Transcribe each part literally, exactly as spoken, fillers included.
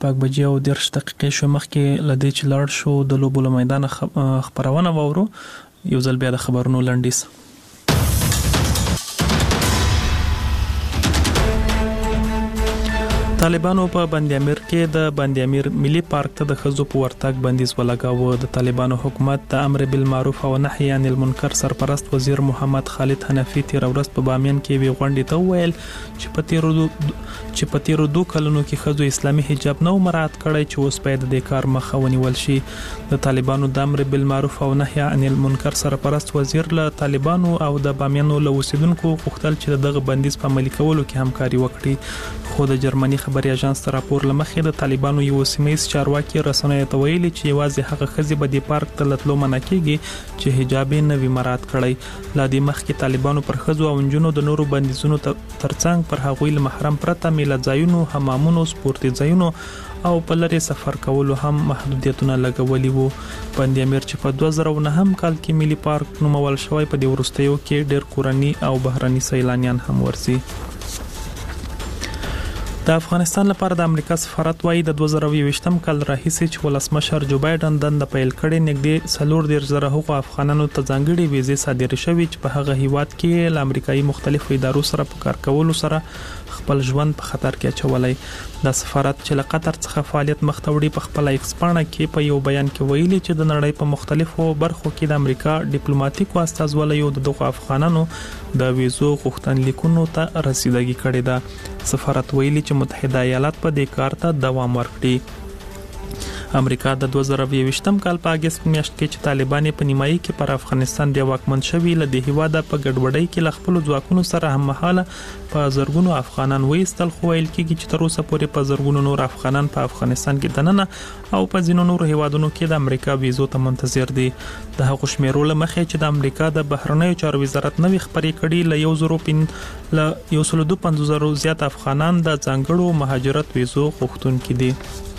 شپږ بجې او دېرش دقیقې شو. مخکې له دې چې لاړ شو د لوبو له میدانه خبرونه واورو، یو ځل بیا د خبرونو لنډیز. طالبانو په بند امیر کې د بند امیر ملي پارک ته د ښځو په ورتګ بندیز ولګاوه. د طالبانو حکومت د امر بالمعروف او نهي عن المنکر سرپرست وزیر محمد خالد حنفي تیر ورځ په بامیان کې وی غونډې ته وویل چې په تیرو چې په تیرو دوه کلونو کې ښځو اسلامي حجاب نو مراعات کړی چې اوس باید د کار مخه ونیول شي. د طالبانو د امر بالمعروف او نهي عن المنکر سرپرست وزیر له طالبانو او د بامیانو له اوسیدونکو غوښتل چې دغه بندیز په عملي کولو کې همکاري وکړي، خو د جرمني خبري اژانس تر راپور لمخې د طالبانو یو سیمه‌ایز چارواکي رسنیو ته ویلي چې یوازې هغه ښځې به د پارک ته لتلو منع کیږي چې حجاب یې نه وي مراعات کړی. لا دې مخکې طالبانو پر ښځو او نجونو د نورو بندیزونو ترڅنګ پر هغوی له محرم پرته میله ځایونو، حمامونو، سپورتي ځایونو او په لرې سفر کولو هم محدودیتونه لګولي وو. بند امیر چې په دوه زره نه هم کال کې ملي پارک نومول شوی، په دې وروستیو کې ډېر کورني او بهرني سیلانیان هم ورځي. د افغانستان لپاره د امریکا سفارت وايي د دوه زره یوویشتم کال راهیسې چې ولسمشر جو بایدن دند پیل کړي، نږدې څلور دېرش زره هغو افغانانو ته ځانګړي ویزې صادرې شوې چې په هغه هیواد کې له امریکایي مختلفو ادارو سره په کار کولو سره خپل ژوند په خطر کې اچولی. د سفارت چې له قطر څخه فعالیت مخ ته وړي په خپل ایکس پاڼه کې په یو بیان کې ویلي چې د نړۍ په مختلفو برخو کې د امریکا ډیپلوماټیکو استازولیو د دغو افغانانو د ویزو غوښتنلیکونو ته رسیدګي کړې ده. سفارت ویلي چې متحده ایالات په دې کار ته دوام ورکړي. امریکا د دوه زره یوویشتم کال په اگست میاشت کې چې طالبان په نیمایي کې پر افغانستان بیا واکمن شوي، له دې هیواده په ګډوډۍ کې له خپل ځواکونو سره هم مهاله په زرګونو افغانان وایستل، خو ویل کېږي چې تر اوسه پورې په زرګونو نور افغانان په افغانستان کې دننه او په ځینو نورو هیوادونو کې د امریکا ویزو ته منتظر دي. د هغو شمیرو له مخې چې د امریکا د بهرنیو چارو وزارت نوې خبرې کړي، له یو زرو پین له یو سل دوه پنځوس زرو زیات افغانان د ځانګړو مهاجرت ویزو غوښتونکي دي.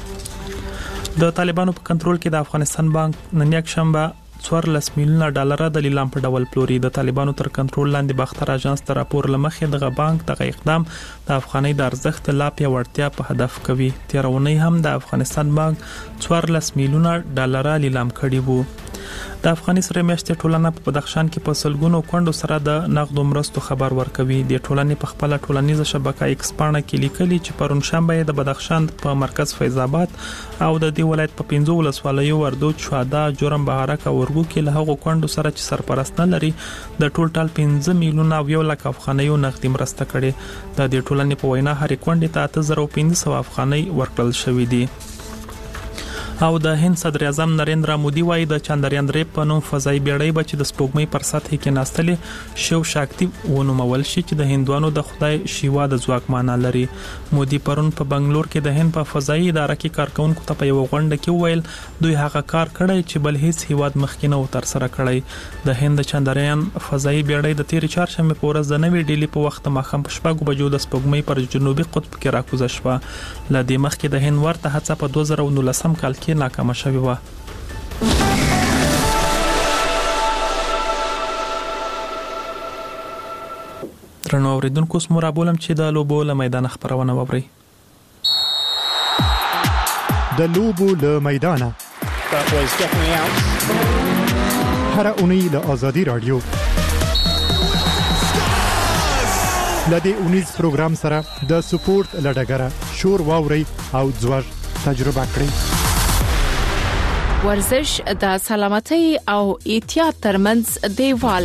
د طالبانو په کنټرول کې د افغانستان بانک نن یک شنبه څوارلس میلیونه ډالر د لیلام په ډول پلوري. د طالبانو تر کنټرول لاندې باختر اژانس تر راپور لمخې دغه بانک دغه اقدام د افغانۍ د ارزښت لا پیاوړتیا په هدف کوي. تیر اونۍ هم د افغانستان بانک څوارلس میلیونه ډالر لیلام کړي وو. د افغاني سره میاشتې ټولنه په بدخشان کې په سلګونو کونډو سره د نقدو مرستو خبر ورکوي. د ټولنې په خپل ټولنیزه شبکه ایکس پاڼه کې لیکلي چې پرون شنبه د بدخشان په مرکز فیض آباد او د دې ولایت په پنځو ولسوالیو وردوج، شهدا، جرم، بهارک او ورګو کې له هغو کونډو سره چې سرپرست نه لري د ټول ټال پنځه میلیونه او یو لک افغانیو نقدي مرسته کړي. د دې ټولنې په وینا هرې کونډې ته اته زره پنځه سوه افغانۍ ورکړل شوې دي. او د هند صدر اعظم نریندرا مودي وايي د چندریان درې په نوم فضایي بیړۍ به چې د سپوږمۍ پر سطح کې ناستلې شیو شاکتی ونومول شي چې د هندوانو د خدای شیوا د ځواک معنا لري. مودي پرون په بنگلور کې د هند په فضایي اداره کې کارکونکو ته په یو غونډه کې وویل دوی هغه کار کړی چې بل هیڅ هیواد مخکې نه و تر سره کړی. د هند چندریان فضایي بیړۍ د تیرې چهارشنبه په ورځ د نوې ډیلي په وخت ماښام په شپږو بجو د سپوږمۍ پر جنوبي قطب کې راکوزه شوه. له دې مخکې د هند ورته هڅه په دوه زره نولسم کال کې ناکامه شوې وه. درنو اوریدونکو، اوس مو رابولم چې د لوبو له میدانه خبرونه واورئ. د لوبو له میدانه هر اونۍ له آزادي رادیو لدې اونیز پروګرام سره د سپورت لډګره شور واوري او ځوړ تجربه کړئ. ورزش د سلامتۍ او احتیاط ترمنځ دیوال.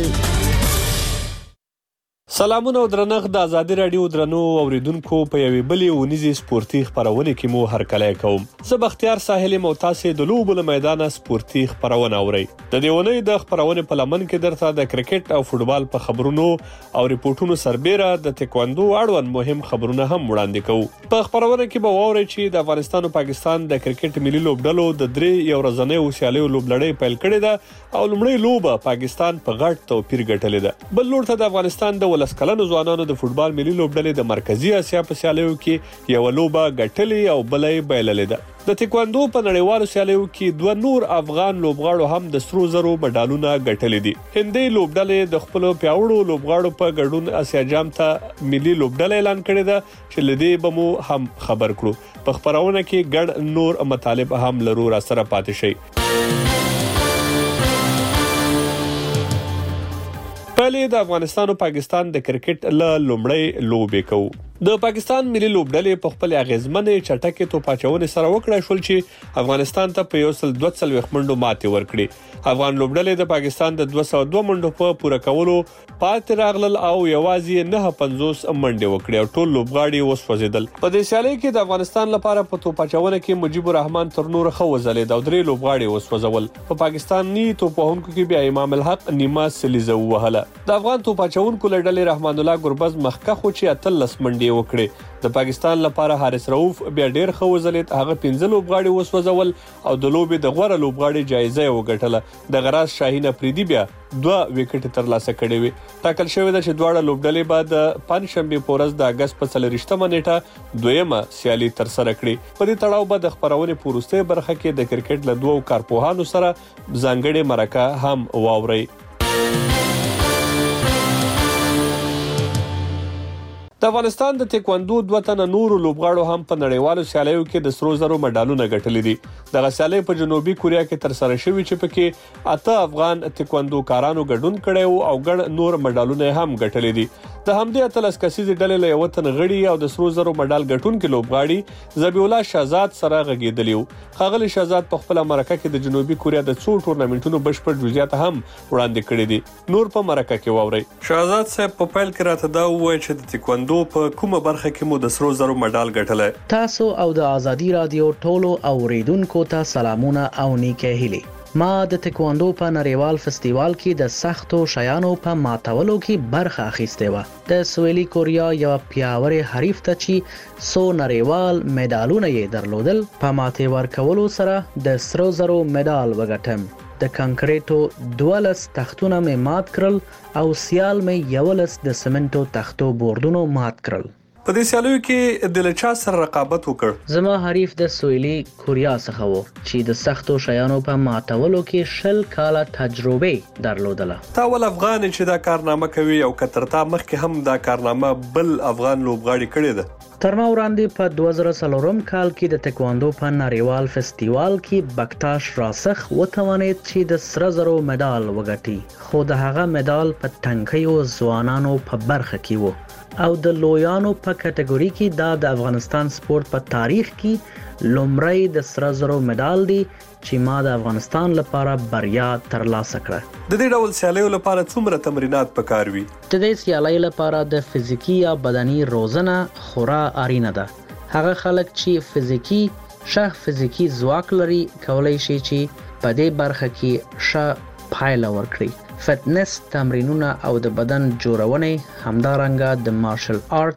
سلامونه او درنښت د ازادي رادیو درنو اوریدونکو په یوې بلې اونیزې سپورتي خبرونه کې مو هرکلی کوم. زه بختیار ساحل مو تاسو د لوبو له میدانه سپورتي خبرونه اورئ. د دې اونۍ د خبرونه په لمن کې درته د کرکټ او فوتبال په خبرونو او ریپورتونو سربېره د تکواندو اړوند مهم خبرونه هم وړاندې کوو. په خبرونه کې به واورئ چې د افغانستان او پاکستان د کرکټ ملي لوبډلو د درې یو ورځنیو سیالیو لوبلړۍ پیل کړې ده او لومړۍ لوبه پاکستان په غټ توپیر ګټلې ده. بل لور ته د افغانستان د اتلس کلنو ځوانانو د فوتبال ملي لوبډلې د مرکزی اسیا په سیالیو کې یو لوبه ګټلې او بلې بایللې ده. د تکواندو په نړیوالو سیالیو کې دوه نور افغان لوبغاړو هم د سرو زرو مډالونه ګټلې دي. هندي لوبډلې د خپل پیاوړو لوبغاړو په ګډون اسیا جام ته ملي لوبډلې اعلان کړی ده چې لدې به مو هم خبر کړو. په خبرونه کې ګډ نور مطالب هم لرو را سره پاتې شي. پهلې د افغانستان او پاکستان د کرکټ له لومړی لوبې کوو. د پاکستان ملي لوبډلې په خپل اغیزمنې چټکې توپاچونې سره وکړای شول چې افغانستان ته په یو سل دوه څلوېښت منډو ماتې ورکړي. افغان لوبډلې د پاکستان د دوه سوه دوه منډو په پوره کولو پاتې راغلل او یوازې نه پنځوس منډې وکړې او ټول لوبغاړي وسوځیدل. په دې سیالي کې د افغانستان لپاره په توپاچونه کې مجيب الرحمن تر نور خو وزلې د درې لوبغاړي وسوځول. په پاکستاني توپوهونکو کې بیا امام الحق نیمه سلیزه وهله. د افغان توپاچونکو لړلې رحمان الله ګربز مخکخ خو چې اتلس منډې وکړي. د پاکستان لپاره حارث رؤوف بیا ډیر خو وزلید، هغه پنځه لوبغاړي وسوځول او د لوبې د غوړه لوبغاړي جایزه وګټله. د غراس شاهین افریدي بیا دوه وکټ ترلاسه کړي وي. ټاکل شوی ده چې دواړه لوبډلې بعد پنځشنبه په ورځ د اگست په څلورشتمه نیټه دویمه سیالي تر سره کړي. په دې تړاو به د خبرونه پورسته برخه کې د کرکټ له دوو کارپوهانو سره ځانګړي مرکه هم واوري. د افغانستان د تکواندو دوه تنه نورو لوبغاړو هم په نړیوالو سیالیو کې د سرو زرو مډالونه ګټلي دي. دغه سیالي په جنوبي کوریا کې تر سره شوې چې پکې اته افغان تکواندو کارانو ګډون کړي او ګڼ نور مډالونه هم ګټلي دي. د همدې اتلس کسیزې ډلې له یو تن غړي او د سرو زرو مډال ګټونکو لوبغاړي ذبیح الله شهزاد سره غږیدلی وو. ښاغلی شهزاد په خپل مرکه کې د جنوبي کوریا د څو ټورنمنټونو بشپړ جزئیات هم وړاندې کړي دي. نور په مرکه کې واوري. شهزاد صاحب په پیل کې راته دا وایي چې د تکواندو په کومه برخه کې مو د سرو زرو مډال ګټلای. تاسو او د ازادي رادیو ټولو اوریدونکو ته سلامونه او نیکه هیلې. ما د تکواندو په نړیوال فستیوال کې د سختو شیانو په ماتولو کې برخه اخیسته و. د سویلي کوریا یو پیاوړی حریف ته چې سو نړیوال مډالونه یې درلودل، په ماته ورکولو سره د سرو زرو مډال وګټم. د کانکریټو دولس تختونه مې مات کړل او سیال مې یولس د سمنټو تختو بوردونو مات کړل. په دې سیالیو کې د لچا سره رقابت وکړ. زما حریف د سویلي کوریا څخه وو چې د سختو شیانو په ماتولو کې شل کاله تجربه درلودله. تا ول افغان چې دا کارنامه کوي او کترتا مخکې هم دا کارنامه بل افغان لوبغاړي کړی ده. تر ما وړاندې په دوه زره څلورم کال کې د تکواندو په نړیوال فستیوال کې بکتاش راسخ وتوانید چې د سره زرو مډال وګټي، خو د هغه مډال په تنکیو ځوانانو په برخه کې وو او د لویانو په کټګوري کې دا د افغانستان سپورت په تاریخ کې لومړی د سره زرو مډال دی چې ما د افغانستان لپاره بریا ترلاسه کړه. د دې ډول سیالیو لپاره څومره تمرینات پکار وي؟ د دې سیالیو لپاره د فزیکی یا بدني روزنه خورا اړینه ده. هغه خلک چې فزیکی ښه فزیکی ځواک لري کولای شي چې په دې برخه کې ښه پایله ورکړي. فټنس تمرینونه او د بدن جوړونې همدارنګه د مارشل آرت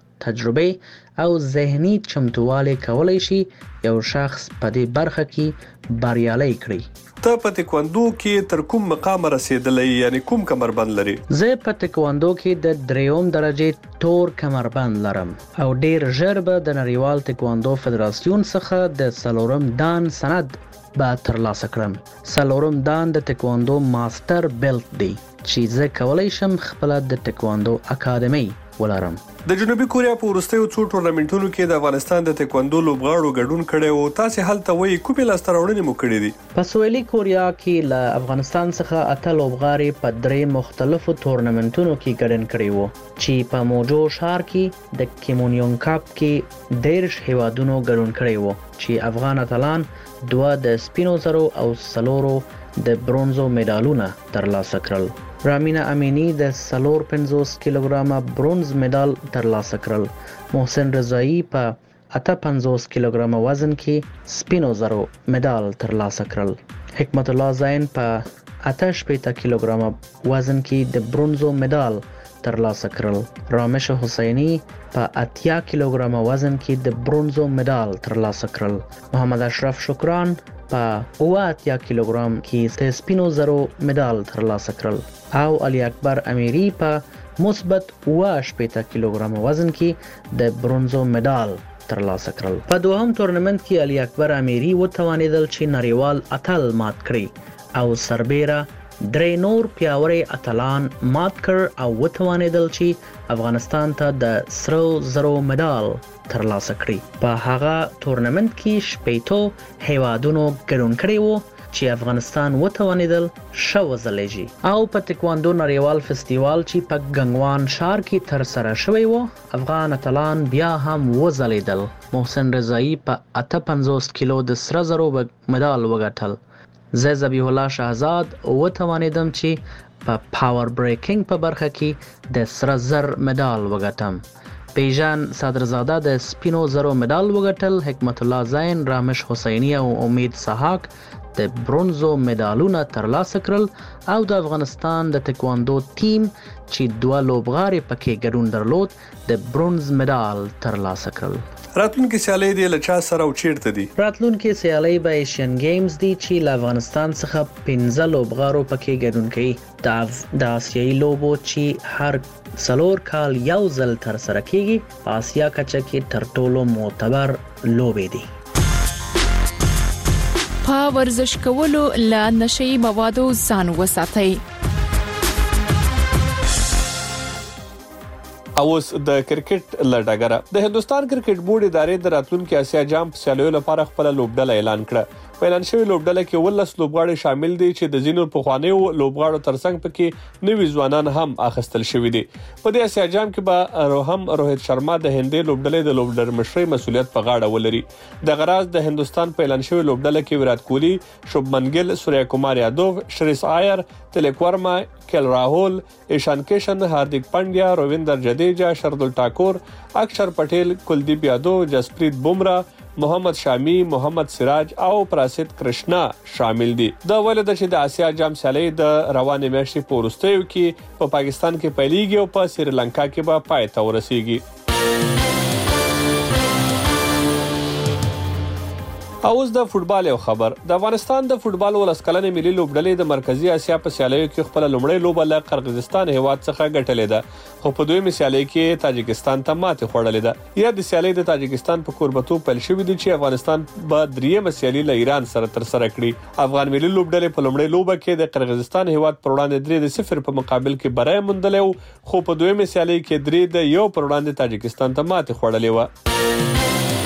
تجربه او ذهني چمتووالی کولای شي یو شخص په دې برخه کې بریالي کړي. ته په تکواندو کې تر کوم مقام رسیدلې، یعنی کوم کمربند لري؟ زه په تکواندو کې د دریوم درجه تور کمربند لرم او ډیر ژر به د نړیوال تکواندو فدراسیون څخه د څلورم دان سند به ترلاسه کړم. څلورم دان د تکواندو ماستر بیلټ دی چې زه کولای شم خپل د تکواندو اکاډمي ولرم. د جنوبي کوریا په وروستیو څو ټورنمنټونو کې د افغانستان د تکواندو لوبغاړو ګډون کړي او تاسو هلته وایي کومې لاسته راوړنې مو کړې دي؟ په سویلي کوریا کې له افغانستان څخه اته لوبغاړي په درې مختلفو تورنمنټونو کې ګډون کړي وو چې په موجو ښار کې د کیمونیون کپ کې دیرش هیوادونو ګډون کړي وو چې افغان اتلان دوه د سپینو زرو او سلورو د برونزو مډالونه ترلاسه کړل. رامینا امینی د سلور پنځوس کیلوګرامه برونز مډال ترلاسه کړل. محسن رضایی په اته پنځوس کیلوګرامه وزن کې سپینو زرو مډال ترلاسه کړل. حکمت الله زین په اته شپېته کیلوګرامه وزن کې د برونزو مډال ترلاسه کړل. رامش حسینی په اتیا کیلوګرامه وزن کې د برونزو مډال ترلاسه کړل. محمد اشرف شکران په اوه اتیا کیلوګرام کې د سپینو زرو مډال ترلاسه کړل او علي اکبر امیری په مثبت اوه شپېته کیلوګرام وزن کې د برونزو مډال ترلاسه کړل. په دوهم تورنمنت کې علي اکبر امیری وتوانیدل چې نړیوال اتل مات کړي او سربیره درې نور پیاوړي اتلان مات کړ او وتوانیدل چې افغانستان ته د سرو زرو مډال ترلاسه کړي. په هغه تورنمنت کې شپېتو هیوادونو ګډون کړی وو چې افغانستان وتوانیدل شو ځلېږي. او په تکواندو نړیوال فستیوال چې په ګنګوان ښار کې تر سره شوی وو افغان اتلان بیا هم وځلېدل. محسن رضایی په اته پنځوس کیلو د سره زرو مډال وګټل. زه ذبیح الله شهزاد وتوانیدم چې په پاور بریکینګ په برخه کې د سره زر مډال وګټم. پیژان صدرزاده د سپینو زرو مډال وګټل. حکمت الله زین، رامش حسینی او امید سحاق د برونزو مډالونه ترلاسه کړل او د افغانستان د تکواندو ټیم چې دوه لوبغاړي پکې ګډون درلود د برونز مډال ترلاسه کړل. راتلونکي سیالۍ دی له چا سره او چیرته دي؟ راتلونکي سیالۍ به ایشین گیمز دي چې له افغانستان څخه پنځه لوبغاړو پکې ګډون کوي. د آسیایي لوبو چې هر څلور کال یو ځل تر سره کیږي په آسیا کچه کې تر ټولو معتبر لوبې دي. په ورزش کولو له نشئی موادو ځان وساتئ. اوس د کرکټ لړګره د هندستان کرکټ بورډ ادارې د راتلونکي اسیا جام سیالیو لپاره خپل لوبډله اعلان کړه. په اعلان شوی لوبډله کې ولس لوبغاړي شامل دي چې د زینو پخوانیو لوبغاړو ترڅنګ پکې نوي ځوانان هم اخیستل شوی دي. په دې اسیا جام کې به روهم روهیت شرما د هندي لوبډلې د لوبډر مشرۍ مسولیت په غاړه ولري. د غراز د هندستان په اعلان شوی لوبډله کې ویرات کوهلی، شوبمن ګل، سوریا کومار یادوو، شریس آیر، تلک ورما، کیل راهول، ایشان کشن، هاردیک پانډیا، روویندر جډیجا، شردل ټاکور، اکشر پټیل، کلدیپ یادوو، جسپریت بومرا، محمد شامی، محمد سراج او پراسید کرشنا شامل دي. دا ولې د آسیا جام سیالۍ د روانې میاشتې په وروستیو کې په پا پاکستان کې پیلېږي او په سریلانکا کې به پای ته ورسیږي. اوس د فوتبال یو خبر. د افغانستان د فوتبال ولس کلنې ملي لوبډلې د مرکزی اسیا په سیالیو کې خپل لومړی لوبه له قرغیزستان هیواد څخه ګټلې ده، خو په دویمه سیالۍ کې تاجکستان ته ماتې خوړلې ده. یا د سیالۍ د تاجکستان په کوربتوب پیل شوې دي چې افغانستان به دریمه سیالۍ له ایران سره تر سره کړي. افغان ملي لوبډلې په لومړی لوبه کې د قرغیزستان هیواد پر وړاندې درې د صفر په مقابل کې بری موندلې، خو په دویمه سیالۍ کې درې د یو پر وړاندې تاجکستان ته ماتې خوړلې و.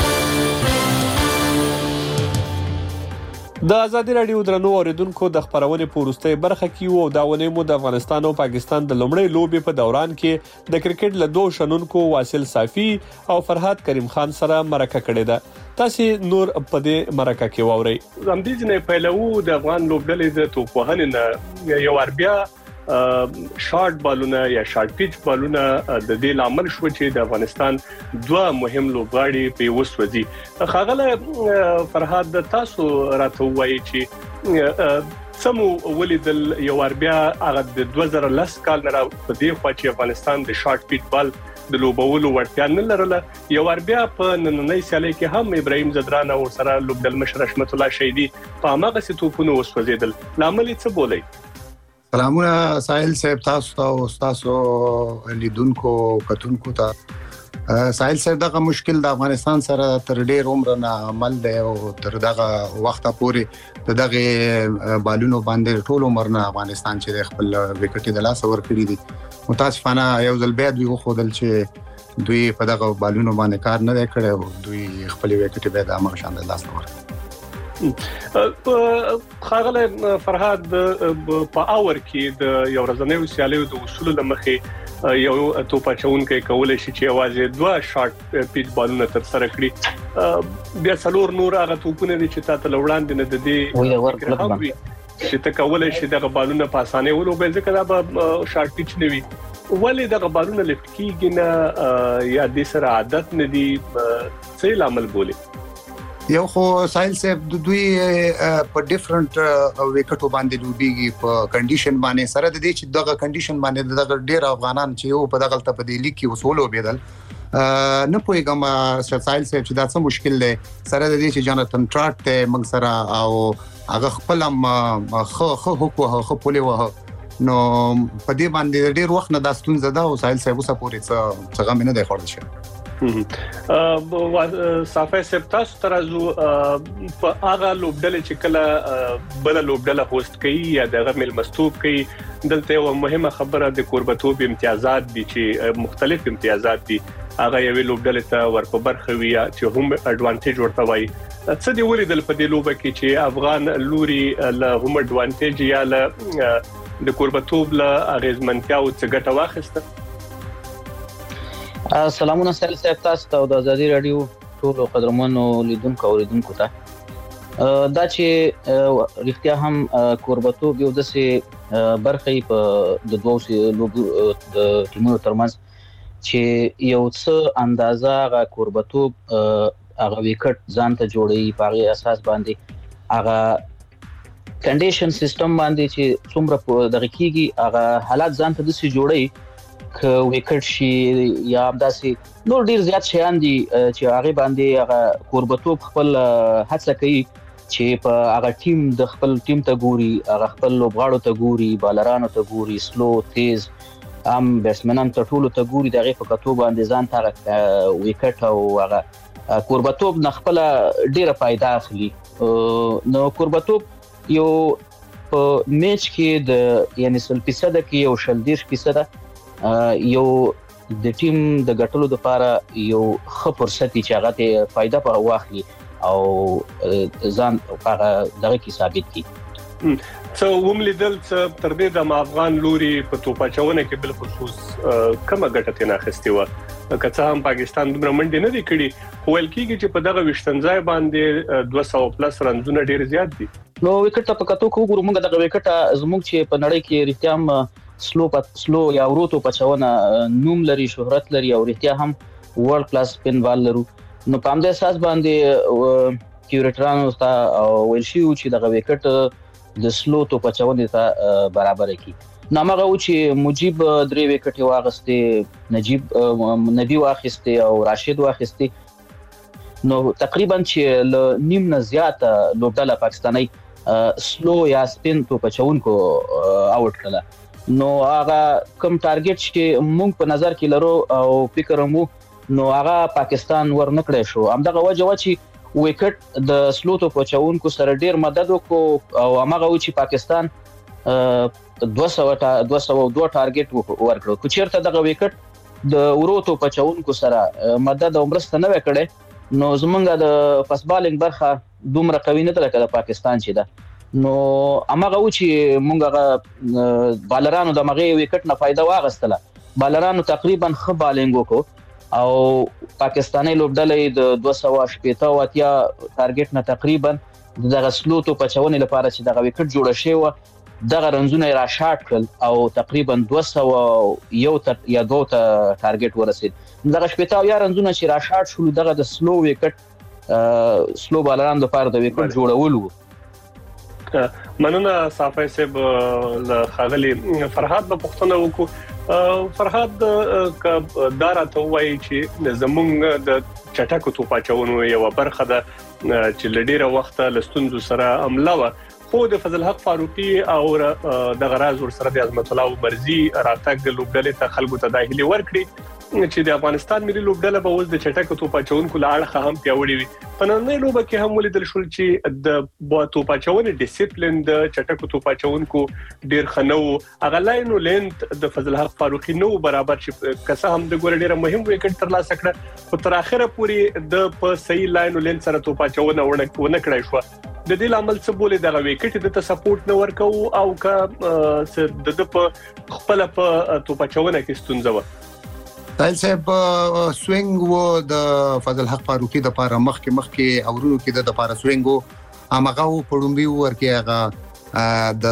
د ازادي رادیو درنو اوریدونکو د خبرونې په وروستۍ برخه کې وو دا ونې مو د افغانستان او پاکستان د لومړۍ لوبې په دوران کې د کرکټ له دوه شنونکو واصل صافي او فرهاد کریم خان سره مرکه کړې ده. تاسو نور په دې مرکه کې واورئ. زموږ ځنې پیلو د افغان لوبډلې د توپوهنې نه یو اربیا شارټ بالونه یا شارټ پیچ بالونه د دې لامل شو چې د افغانستان دوه مهم لوبغاړي په وسوځي. خاغله فرهاد تاسو راته وایي چې سمو ولیدل یو اربیا هغه د دوه زره لس کال نه په دې خوا چې افغانستان د شارټ پیچ بال د لوبولو وړتیا نه لرله. یو اربیا په نننۍ سیالۍ کې هم ابراهیم زدران او سره لوبډل مشر رحمت الله شهیدی په هغه څه توپونه وسوځیدل. لامل څه بولئ؟ سلامونه ساحل صاحب، تاسو ته او تاسو لیدونکو کتونکو ته. ساحل صاحب دغه مشکل د افغانستان سره تر ډیر عمر نه عمل دی او تر دغه وخته پورې د دغه بالونو باندې ټول عمر نه افغانستان چې خپل وکټ د لاس ور کړی دي. متاسفانه یو ځل بیا دوی خودل چې دوی په دغه بالونو باندې کار نه کړی او دوی خپل وکټ به د امر شان د لاس ور خاغله فرهاد په اور کې د یو ورځنیو سیالیو د اصول لمخې یو توپاچونکې کولای شي چې आवाज دوه شارټ پیچ بالونه تر سره کړي. بیا څلور نور هغه توپونه دي چې تاسو لوړاندې نه د دې چې ته کولای شي دغه بالونه په اسانه ولوبل ځکه دا به شارټ پیچ نه وي. ولې دغه بالونه لفټ کیږي نه یا د سره عادت نه دي؟ څه لامل بوله؟ یو خو ساحل صاحب د دوی په ډیفرنٹ وکټو باندې لوبيږي په کنډیشن باندې سره د دې چې دغه کنډیشن باندې دغه ډیر افغانان چې یو په دغه ته په دې لیک کې وصول وبېدل نه پوهیږم ساحل صاحب چې دا څه مشکل دی سره د دې چې جاناتن ټراټ ته موږ سره او هغه خپل خو خو خو خو پولې وه نو په دې باندې ډېر وخت نه دا ستونزه ده او ساحل صاحب اوسه پورې څه څه غم نه دی خوړل شي. صافي سپ تاسو ترازو په هغه لوبډله چې کله بل لوبډله هوست کوي یا دغه مل مستوب کوي دلته یو مهمه خبره د قربتوب امتیازات دي چې مختلف امتیازات دي هغه یو لوبډله ته ورکو برخه وي چې هم اډوانټیج ورته وایي. څه دی ولیدل په دې لوبه کې چې افغان لوري له هم اډوانټیج یا له د قربتوب له اغیزمنتیا او څه ګټه واخیسته؟ سلامونه سهیل صاحب تاسو ته او د ازادي رادیو ټولو قدرمنو لیدونکو او لیدونکو ته. دا چې رښتیا هم قربتوب یو داسې برخه په د دوه لوبو د ټیمونو ترمنځ چې یو څه اندازه غا قربتوب هغه وکټ ځان ته جوړي په هغه اساس باندې هغه کنډیشن سیستم باندې چې څومره دغه کیږي هغه حالات ځان ته د سي جوړي ک وکټ شي یا داسې نور ډیر زیات شیان دي چې هغه باندې هغه قربتوب خپل هڅه کوي چې په هغه ټیم د خپل ټیم ته ګوري هغه خپل لوبغاړو ته ګوري بالرانو ته ګوري سلو تیز ام بیټسمنان ته ټولو ته ګوري دغه په کتو باندې ځان ته وکټ او هغه قربتوب نه خپل ډیره پیدا اخلي. نو قربتوب یو په میچ کې د یعنی سل فیصد کې یو شل دیش فیصد یو د ټیم د ګټلو لپاره یو ښه فرصت چې هغه ته فائدہ په واخلي او ځان هغه دغه کې ثابت کی. څو وملیدل چې تر دې د افغان لوري په توپاچونه کې بل خصوص کومه ګټه تنه اخستې و کڅه هم پاکستان دومره منډي نه دی کړی ویل کیږي چې په دغه وشتنځای باندې دوه سوه پلس رنزونه ډیر زیات دي. نو وکټ په کتو کو ګورو موږ دغه وکټ زموږ چې په نړۍ کې رښتیا هم سلو پات سلو یا وروتو پچونه نوم لري شهرت لري او رښتیا هم ورلد کلاس سپین بال لرو. نو په همدې اساس باندې کیوریټرانو ته ویل شي چې دغه وکټ د سلو تو پچونه ته برابر کی. نامغه و چې مجيب درې وکټ واغسته نجيب نبی واخسته او راشد واخسته. نو تقریبا چې نیم نه زیات لوبډله پاکستاني سلو یا سپین تو پچونکو اوټ کړه. نو هغه کم ټارګټ چې مونږ په نظر کې لرو او فکر مو نو هغه پاکستان ورنکړې شو. همدغه وجه و چې وکټ د سلو تو پچونکو سره ډیر مدد وکړو او هغه و چې پاکستان دوه سوه دوه ټارګټ ورکړو. کو چیرته دغه وکټ د وروتو پچونکو سره مدد او مرسته نه وکړي نو زمونږ د پس بالینګ برخه دومره قوي نه ده لکه د پاکستان چې ده. نو هغه و چې مونږ بالرانو د مغه وکټ نه فائدہ واغستله. بالرانو تقریبا خ بالینګ وکړو او پاکستاني لوبډلې د دوه سوه شپږ واتیا ټارګټ نه تقریبا دغه سلو تو پچونه لپاره چې دغه وکټ جوړ شي و دغه رنزونه را شاټ کړل او تقریبا دوه سوه یو یا دوه ټارګټ ورسید. دغه شپږ یا رنزونه چې را شاټ شول دغه د سلو وکټ سلو بالران لپاره د وکټ جوړول وو. مننه صافي صاحب له خاغلی فرحات په پښتنه وکړو. فرحات دارا ته وایي چې زمونږ د چټکو توپاچونو یو برخه ده چې لډیره وخت لستونزو سره عمله و خو د فضل حق فاروقي او د غراز ور سره د عظمت الله مرزي راتګ لوبډلې ته خلکو ته داخلي ورکړي چې د افغانستان ملي لوبډله به اوس د چټکو توپاچونکو لاړه هم پیوړي وي. په نننۍ لوبه کې هم ولیدل شول چې د توپاچونې ډیسپلین د چټکو توپاچونکو ډیر خنو اغه لاینو لینت د فضل حق فاروقي نو برابر چې کسه هم د ګور ډیره مهم وکټ تر لاسه کړ خو تر اخره پورې د په صحیح لاینو لینت سره توپاچونه ونه کړای شو. د دې عمل څه بوله د وکټ د سپورټ نه ورکو او کا د په خپل په توپاچونه کې ستونزه و. ساحل صاحب سوینګ وو د فضل حق فاروقي د لپاره مخ کې مخ کې اورونو کې د لپاره سوینګ وو هغه پړومبي ورکه هغه د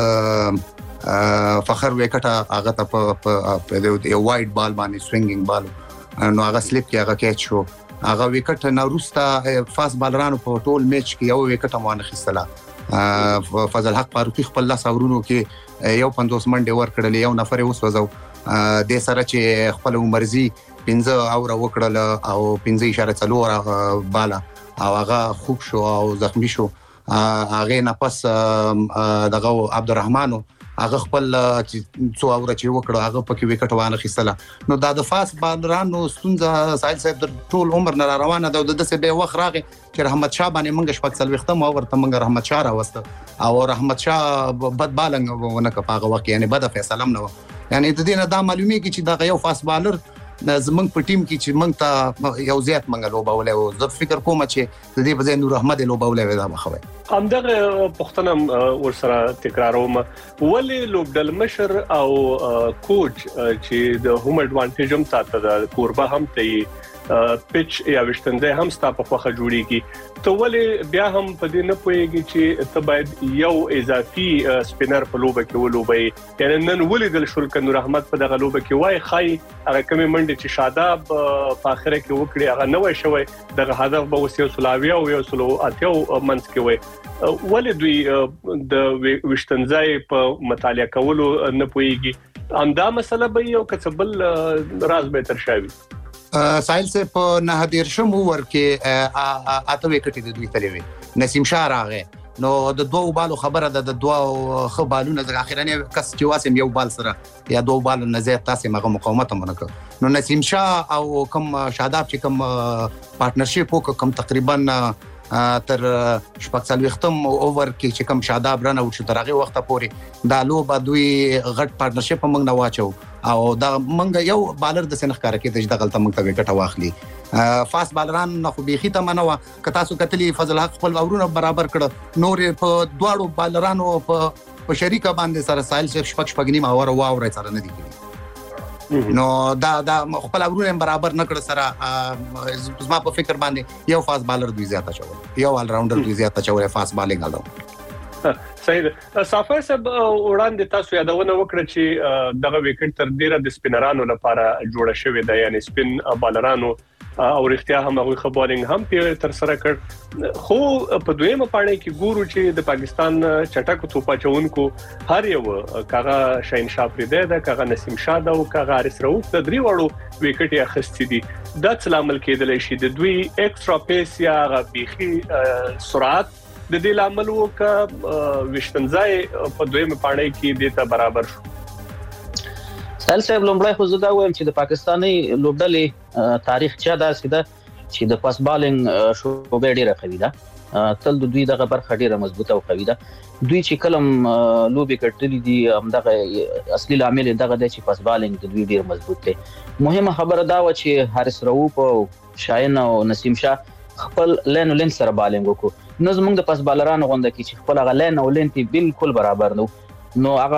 فخر وکټ هغه ته په یو وایډ بال باندې سوینګینګ بال نو هغه سلیپ کې هغه کېچ شو. هغه وکټ نه روستا فاست بالرانو په ټول میچ کې یو وکټ مانه خستله. فضل حق فاروقي خپل لاس اورونو کې یو پنځوس منډه ور کړل یو نفر اوس وځو د سره چې خپل مرزي پنځه اور وکړل او پنځه اشاره څلور بالا او هغه خوب شو او زخمی شو. هغه نه پس دغه عبدالرحمن هغه خپل څو اور چې وکړو هغه پکې وکټ وانه خسله نو دا د فاست بالرانو ستونزه سایل صاحب د ټول عمر نه روانه ده د دسه به وخت راغی چې رحمت شاه باندې منګ شپږ څل وختم او ورته منګ رحمت شاه راوسته او رحمت شاه بد بالنګ ونه کپاغه وخت یعنی بد فیصله نه یعنی د دې نه دا معلومي کی چې دا یو فاست بالر زمنګ په ټیم کې چې موږ ته یو زیات منګ لوبولې او زه فکر کوم چې د دې په ځای نور احمد لوبولې ودا مخوي همدغه پښتنه ورسره تکراروم ولې لوبډل مشر او کوچ چې د هوم اډوانټیج هم ساته د کوربه هم ته پیچ یا وشتنده هم ستا په خوخه جوړیږي ته ولې بیا هم په دې نه پويږي چې ته باید یو اضافي سپینر په لوبه کې ولوبي یعنی نن ولیدل شو ک نور احمد په دغه لوبه کې وای خای هغه کمی منډه چې شاداب په اخره کې وکړي هغه نه وای شوی دغه هدف به وسیو سلاوی او یو سلو اتیو منځ کې وای ولې دوی د وشتنځای په مطالعه کولو نه پويږي امدا مسله به یو کڅبل راز به تر شاوي سایل سے په نه دیر شم ورکه اته وکټې د دوی تلوي نسیم شاه راغې نو د دوه بالو خبره ده د دوه خو بالونه د اخرانه کس چې واسم یو بال سره یا دوه بالو نه زیات تاسو مغه مقاومت مونږ نو نسیم شاه او کوم شاداب چې کوم پارتنرشپ وکم تقریبا تر شپږ څل وختم اوور کې چې کوم شاداب رانه او چې ترغه وخت پورې دا لوبه دوی غټ پارتنرشپ موږ نه واچو او دا موږ یو بالر د سنخ کار کې د غلطه موږ ته وکټه واخلي فاست بالران نه خو بيخي ته منو کتا سو کتلی فضل حق خپل اورونه برابر کړ نور په دواړو بالرانو په شریکه باندې سره سایل شپږ شپږ نیم اور واو را سره نه دي نو دا دا خپل اورونه برابر نه کړ سره زما په فکر باندې یو فاست بالر دوی زیاته شو یو ال راونډر دوی زیاته شو فاست بالینګ غلو صحیح ده صافی صاحب وړاندې تاسو یادونه وکړه چې دغه وکټ تر ډیره د سپینرانو لپاره جوړه شوې ده یعنی سپین بالرانو او اختیا هم هغه خبرینګ هم په تر سره کړ خو په دویمه پاڼه کې ګورو چې د پاکستان چټک توپا چونکو هر یو کاغه شاهین شاه پرده ده کاغه نسیم شاه ده او کاغه حارث رؤوف د درې وړو وکټ یې اخستې دي د څلامل کېدل شي د دوی ایکسترا پیس یا غبيخي سرعت د دې لامل وک وشتنځای په دویمه پاڼه کې د ته برابر شو سال صاحب لومړی خو زه دا وایم چې د پاکستاني لوبډلې تاریخ چا داسې ده چې د پاس بالینګ شوبې ډیره قوي ده تل د دوی دغه برخه ډیره مضبوطه او قوي ده دوی چې کلم لوبې کټلې دي همدغه اصلي عامل دغه د چې پاس بالینګ د دوی ډیر مضبوط دی مهمه خبره دا و چې حارث رؤوف او شاهین او نسیم شاه خپل لین ولین سره بالینګ وکړو نو زموږ د پاس بالرانو غونډه کې چې خپل غ لین او لین تی بالکل برابر نو نو هغه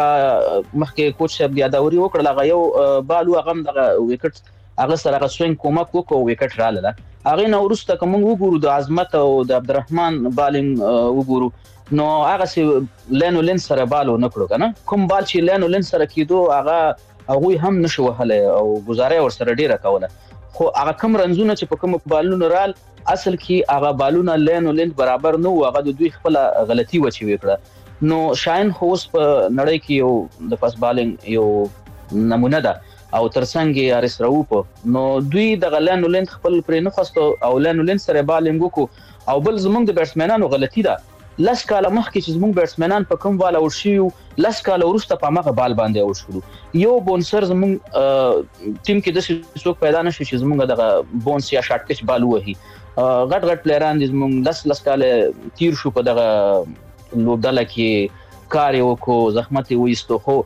مخکې کوچ صاحب د اداوري وکړل هغه یو بالو هغه د وکټ هغه سره هغه سوینګ کومک وکړو وکټ رااله هغه نو ورسته کوم وګورو د عظمت او د عبدالرحمن بالینګ وګورو نو هغه سي لین ولین سره بالو نکړو کنه کوم بال چې لین ولین سره کیدو هغه هغه هم نشو وهله او گزارې ور سره ډیره کوله خو هغه کوم رنزونه چې په کوم بالونو رال اصل کې هغه بالونه لین ولین برابر نو هغه د دوی خپل غلطي وچی وکړه نو شاین خوس په نړۍ کې یو د پاس بالینګ یو نمونه ده او ترڅنګ حارث رؤوف نو دوی د لین ولین خپل پرې نه خوستو او لین ولین سره بالینګ وکړو او بل زمونږ د بیټسمنانو غلطي ده لاس کاله مخکې چې زمونږ بیټسمنان په کوم بال ورشيو لاس کاله ورسته په مغه بال باندې ورشلو یو بونسر زمونږ ټیم کې د څوک پیدا نشي چې زمونږ دغه بونس یا شارټ پچ بال وهي غټ غټ پلیران دي زمونږ لاس لاس کاله تیر شو په دغه لوبډله کې کار یو کو زحمت وېستو خو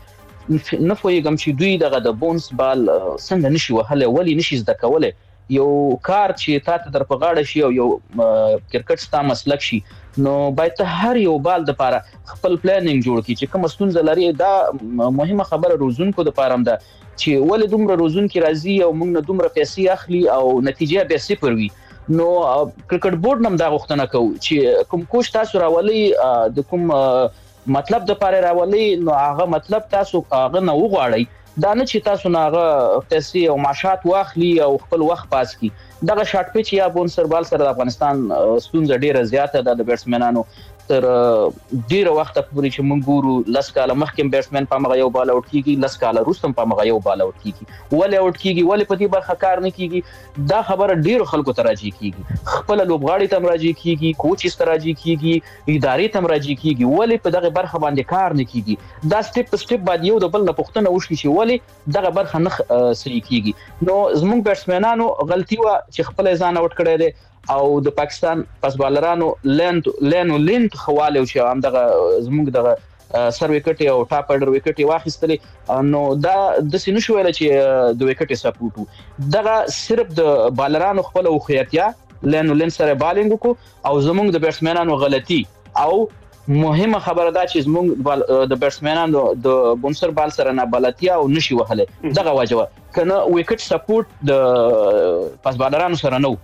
نه فویګم چې دوی دغه د بونس بال څنګه نشي وهله ولی نشي زده کوله یو کار چې تاسو در په غاړه شي او یو کرکټ ستا مسلک شي نو باید هر یو بال د لپاره خپل پلانینګ جوړ کړي چې کوم ستونزه لري دا مهمه خبره روزونکو د لپاره ده چې ولې دومره روزونکو راځي او موږ نه دومره پیسې اخلي او نتیجه به صفر وي نو کرکټ بورډ نم دا غوښتنه کوي چې کوم کوچ تاسو راولي د کوم مطلب د لپاره راولي نو هغه مطلب تاسو هغه نه وغواړئ دا نه چې تاسو نه هغه پیسې او معاشات واخلي او خپل وخت پاس کی دغه شارټ پیچ یا بونسر بال سره د افغانستان ستونزه ډیره زیاته ده د بیټسمنانو تر ډیره وخت پورې چې موږ ګورو لس کاله مخکې بیټسمن په مغه یو بال اوټ کیږي لس کاله وروسته په مغه یو بال اوټ کیږي ولې اوټ کیږي ولې په دې برخه کار نه کیږي دا خبره ډیرو خلکو ته راځي کیږي خپل لوبغاړي ته راځي کیږي کوچ ته راځي کیږي ادارې ته راځي کیږي ولې په دغه برخه باندې کار نه کیږي دا سټپ په سټپ باندې یو د بل نه پوښتنه وشي چې ولې دغه برخه نه صحیح کیږي نو زموږ بیټسمنانو غلطي وا چې خپل ځان اوټ کړی دی او د پاکستان پس بالرانو لینت لینو لینت خواله او چې هم دغه زموږ دغه سر وکټ او ټاپ اډر وکټ واخیستلې نو دا د سینو شو ویل چې د وکټ سپورټو دغه صرف د بالرانو خپل خوخیتیا لینو لین سره بالینګ کو او زموږ د بیټسمنانو غلطي او مهمه خبره ده چې زموږ د بیټسمنانو د بونسر بال سره نه بلتیا او نشي وهله دغه واجب کنه وکټ سپورټ د پس بالرانو سره نو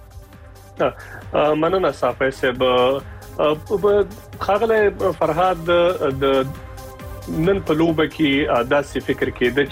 مننه صافی صاحب خاغله فرهاد د نن په لوبه کې داسې فکر کېده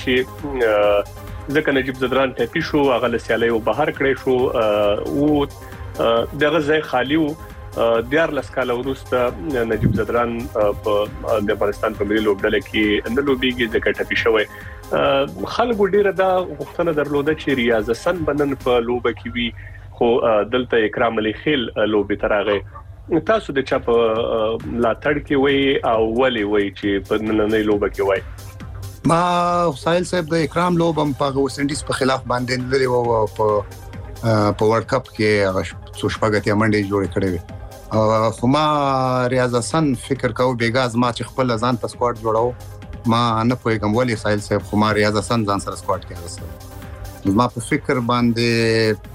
چې ځکه نجیب زدران ټپي شو هغه لسیالي او بهر کړی شو او دغه ځای خالی وو دیار لسکاله وروسته نجیب زدران په د افغانستان په ملي لوبډله کې نه لوبيږي ځکه ټپي شوی خلکو ډیره دا غوښتنه درلوده چې ریاض حسن بنن په لوبه کې وي خو دلته اکرام علي خیل لوبي ترغه تاسو د چپ لا تړ کې وای او ولي وای چې په نننۍ لوبه کې وای ما ساحل صاحب د اکرام لوب هم په ویسټ انډیز په خلاف باندې لري او په په ورلد کپ کې هغه څو شپږه منډې جوړې کړې وي خو ما ریاض حسن فکر کاوه بیګاز ما چې خپل ځان ته سکواډ جوړاو ما نه پوهیږم ولې ساحل صاحب خو ما ریاض حسن ځان سره سکواډ کې راځم ما په فکر باندې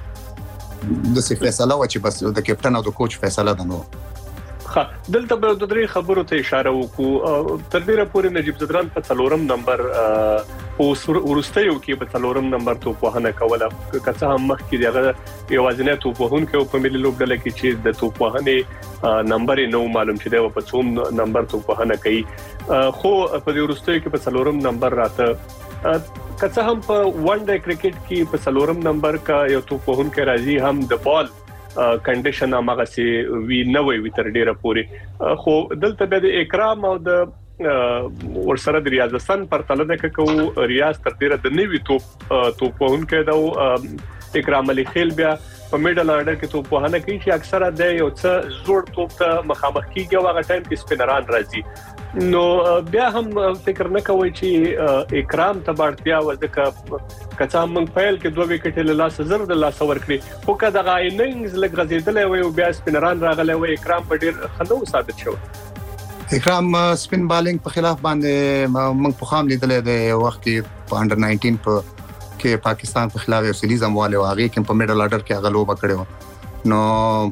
د څه فیصله و چې بس د کپټن او د کوچ فیصله ده نو ها دلته به د درې خبرو ته اشاره وکړو تر ډیره پورې نجیب زدران په څلورم نمبر او ورستیو کې په څلورم نمبر ته په هنه کوله کڅه هم مخ کې دغه یوازینه تو په هون کې په ملي لوبډله کې چې د تو په هنه نمبر نو معلوم چې دی په څوم نمبر تو په هنه کوي خو په دې ورستیو کې په څلورم نمبر راته کڅه هم په ون ډے کرکټ کې په څلورم نمبر کا یو تو په هون کې راځي هم د بال کنډیشن هغه سي وی نه وي وی تر ډیره پوري خو دلته د اکرام او د ورسره د ریاض حسن پر تله د کو ریاض تر ډیره د نوی تو تو په هون کې دا اکرام علي خیل بیا په میډل اورډر کې تو په هنه کې چې اکثره د یو څه زوړ توپ ته مخامخ کیږي او هغه ټایم کې سپینران راځي نو بیا هم فکر نه کوي چې اکرام ته بارتیا وځکه کڅا موږ فایل کې دوه وکټ له لاس زر د لاس ور کړی خو کدا غایننګز لګ غزیدل وي او بیا سپینران راغلی وي اکرام په ډیر خنو ثابت شو اکرام سپین بالینګ په خلاف باندې موږ په خام لیدل د وخت کې په انډر ناینټین په کې پاکستان په خلاف یو سیریز امواله واغې کې په میډل اورډر کې غلوبه کړو نو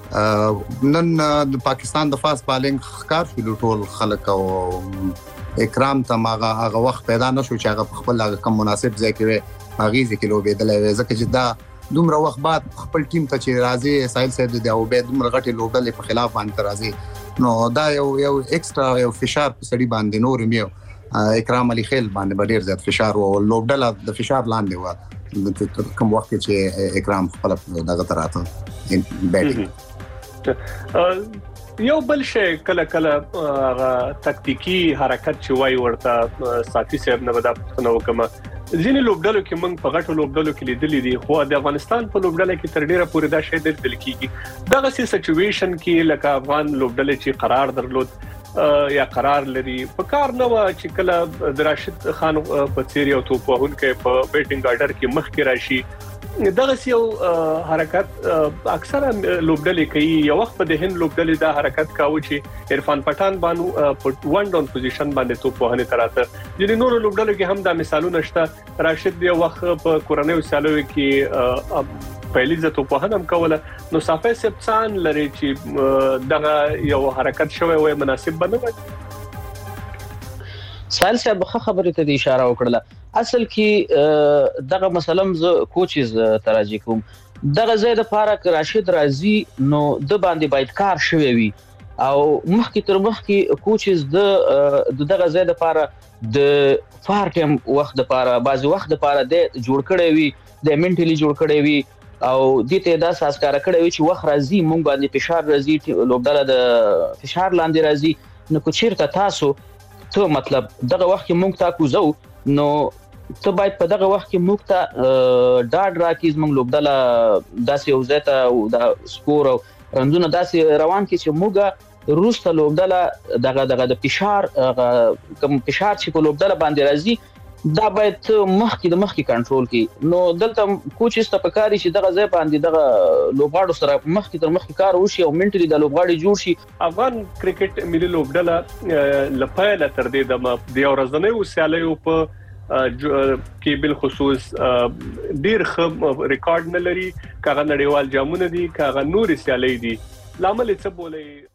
نن د پاکستان د فاست بالینګ ښکار شو ټول خلک او اکرام ته هغه هغه وخت پیدا نشو چې هغه خپل هغه کم مناسب ځای کې هغه ځکه لوبېدل ځکه چې دا دومره وخت بعد خپل ټیم ته چې راځي ساحل صاحب د او به دومره غټي لوبډلې په خلاف باندې راځي نو دا یو یو ایکسترا یو فشار په سړي باندې نور میو اکرام علي خیل باندې ډیر زیات فشار او لوبډله د فشار لاندې و کوم وخت چې اکرام خپل دغه تراته بیټینګ یو بل شی کله کله تکتیکی حرکت چې وای ورته صافي صاحب نه ودا پښتنه وکما ځینې لوبډلو کې موږ په غټو لوبډلو کې لیدلې دي خو د افغانستان په لوبډله کې تر ډیره پورې دا شی د دل کېږي دغه سي سچويشن کې لکه افغان لوبډله چې قرار درلود یا قرار لري په کار نه و چې کله د راشد خان په تیری او توپون کې په بیټینګ اورډر کې مخ کې راشي دغه یو حرکت اکثره لوبډلې کوي یو وخت په دهن لوبډلې دا حرکت کاوه چې عرفان پټان باندې په ون ډاون پوزیشن باندې توپ وهنه تراته ځینې نور لوبډلې کې هم دا مثالونه شته راشد یو وخت په کورنۍ وسالو کې پهلی ځته په هنم کوله نو صافي سبسان لري چې دغه یو حرکت شوی وي مناسب بنوي سال صاحب خبره ته اشاره وکړه اصل کې دغه مثلا ز کوچز تراجی کوم دغه زید فارق راشد رازی نو د باندې باید کار شوی وي او مخکې تر مخکې کوچز د دغه زید فارق د فار ټیم وخت لپاره بعضي وخت لپاره د جوړ کړي وي د منټلی جوړ کړي وي او د ته دا اساس کار کړی چې وخت راځي مونږ باندې فشار راځي لوبډاله د فشار لاندې راځي نو کو چیرته تاسو ته مطلب دغه وخت کې مونږ تا کوزو نو ته باید په دغه وخت کې موږ ته ډاډ راکې زموږ لوبډاله داسې یو ځای ته او د سکور او رنځونه داسې روان کې چې موږ روسته لوبډاله دغه دغه د فشار کوم فشار چې په لوبډاله باندې راځي دا باید مخکې د مخکې کنټرول کړي نو دلته کوچ است په کاری چې دغه ځای باندې دغه لوبغاړو سره مخکې تر مخکې کار وشي او منټلی د لوبغاړي جوړ شي افغان کرکټ ملي لوبډاله لپاره تر دې د یو ورځنۍ وسیالې په کې بل خصوص ډیر ښه ریکارډ نه لري کاغه نړیوال جامونه دي کاغه نور سیالي دي لامل څه بولې